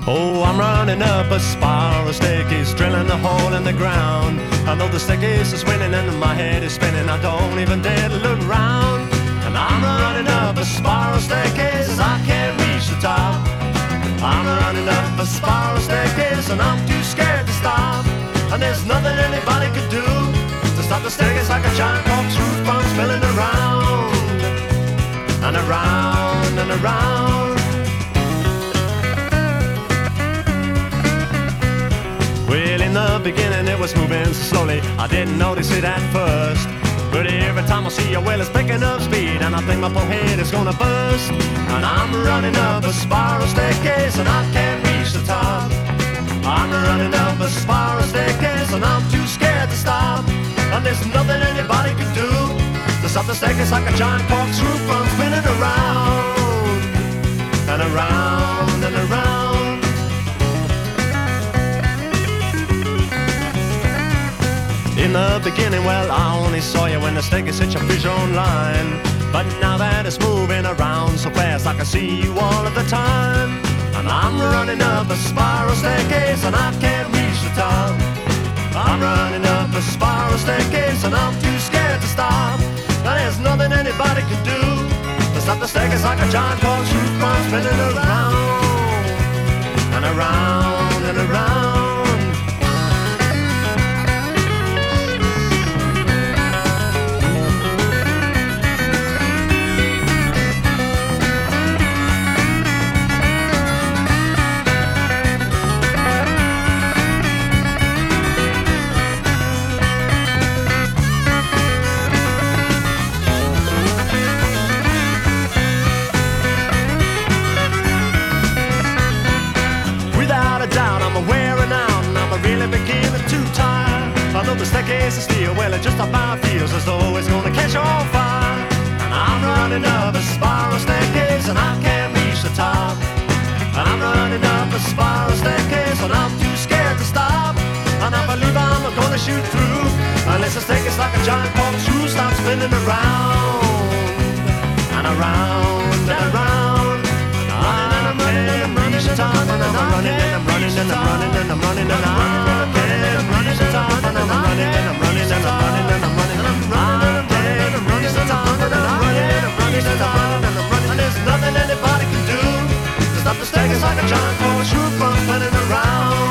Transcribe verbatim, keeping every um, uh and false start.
Oh, I'm running up a spiral staircase, drilling a hole in the ground. I know the staircase is winning and my head is spinning. I don't even dare to look round. And I'm running up a spiral staircase and I can't reach the top. I'm running up a spiral staircase and I'm too scared to stop. And there's nothing anybody could do to stop the staircase like a giant corkscrew from spinning around and around and around. Well, in the beginning it was moving so slowly, I didn't notice it at first. But every time I see you, well, it's picking up speed, and I think my poor head is gonna burst. And I'm running up a spiral staircase, and I can't reach the top. I'm running up a spiral staircase, and I'm too scared to stop. And there's nothing anybody can do to stop the staircase like a giant corkscrew from spinning around and around and around. In the beginning, well, I only saw you when the staircase hit your vision line. But now that it's moving around so fast, I can see you all of the time. And I'm running up a spiral staircase and I can't reach the top. I'm running up a spiral staircase and I'm too scared to stop. Now there's nothing anybody can do to stop the staircase like a giant corkscrew from spinning around and around and around. I know the staircase is steel, well it just about feels as though it's gonna catch on fire. And I'm running up a spiral staircase and I can't reach the top. And I'm running up a spiral staircase and I'm too scared to stop. And I believe I'm gonna shoot through unless the staircase like a giant corkscrew stops spinning around and around and around. And I'm running and I'm running the top, and I'm running and I'm running and I'm running and I'm running and I'm running. And I'm running and I'm running and I'm running and I'm running and I'm running and I'm running and I'm running and I'm running and I'm running and I'm running and I'm running. And there's nothing anybody can do to stop the staircase like a giant corkscrew from spinning around.